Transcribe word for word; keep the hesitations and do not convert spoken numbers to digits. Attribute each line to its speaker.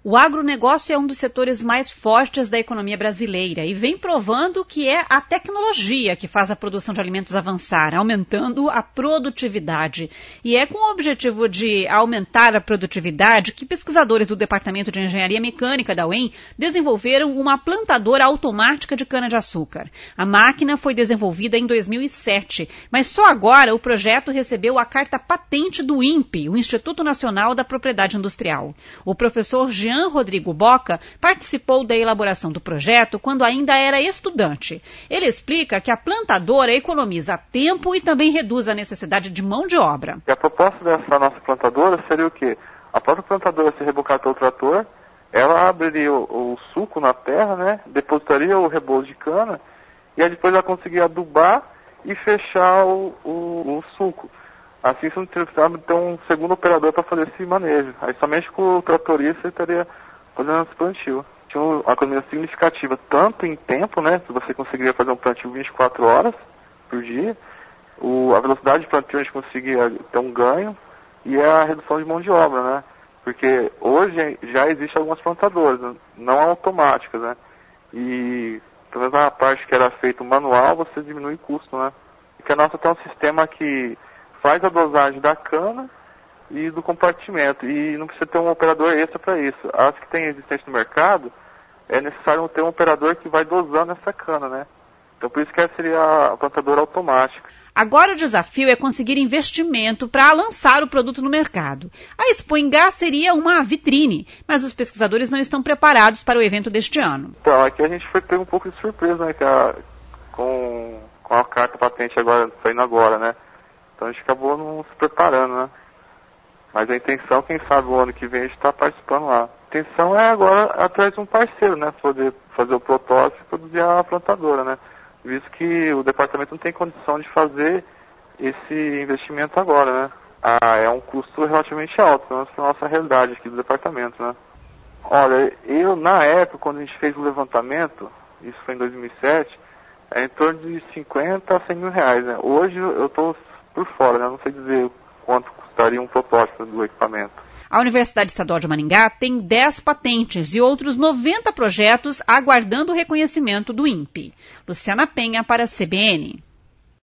Speaker 1: O agronegócio é um dos setores mais fortes da economia brasileira e vem provando que é a tecnologia que faz a produção de alimentos avançar, aumentando a produtividade. E é com o objetivo de aumentar a produtividade que pesquisadores do Departamento de Engenharia Mecânica da U E M desenvolveram uma plantadora automática de cana-de-açúcar. A máquina foi desenvolvida em dois mil e sete, mas só agora o projeto recebeu a carta patente do INPE, o Instituto Nacional da Propriedade Industrial. O professor Jean Rodrigo Boca participou da elaboração do projeto quando ainda era estudante. Ele explica que a plantadora economiza tempo e também reduz a necessidade de mão de obra.
Speaker 2: E a proposta dessa nossa plantadora seria o quê? A própria plantadora se rebocatou o trator, ela abriria o, o suco na terra, né? Depositaria o rebolo de cana e aí depois ela conseguia adubar e fechar o, o, o suco. Assim você não precisava ter um segundo operador para fazer esse manejo. Aí somente com o tratorista você estaria fazendo esse plantio. Tinha uma economia significativa, tanto em tempo, né? Se você conseguiria fazer um plantio vinte e quatro horas por dia. O, a velocidade de plantio a gente conseguia ter um ganho. E a redução de mão de obra, né? Porque hoje já existem algumas plantadoras, não automáticas, né? E pelo menos a parte que era feita manual, você diminui o custo, né? Porque a nossa tem um sistema que faz a dosagem da cana e do compartimento, e não precisa ter um operador extra para isso. As que tem existente no mercado, é necessário ter um operador que vai dosando essa cana, né? Então por isso que essa seria a plantadora automática.
Speaker 1: Agora o desafio é conseguir investimento para lançar o produto no mercado. A Expo Ingá seria uma vitrine, mas os pesquisadores não estão preparados para o evento deste ano.
Speaker 2: Então, aqui a gente foi ter um pouco de surpresa, né, que a, com, com a carta patente agora, saindo agora, né? Então a gente acabou não se preparando, né? Mas a intenção, quem sabe o ano que vem a gente está participando lá. A intenção é agora atrás de um parceiro, né? Poder fazer o protótipo e produzir a plantadora, né? Visto que o departamento não tem condição de fazer esse investimento agora, né? Ah, é um custo relativamente alto, pelo menos para a nossa realidade aqui do departamento, né? Olha, eu na época, quando a gente fez o levantamento, isso foi em dois mil e sete, é em torno de cinquenta a cem mil reais, né? Hoje eu estou por fora, né? Não sei dizer quanto custaria um protótipo do equipamento.
Speaker 1: A Universidade Estadual de Maringá tem dez patentes e outros noventa projetos aguardando o reconhecimento do INPE. Luciana Penha para a C B N.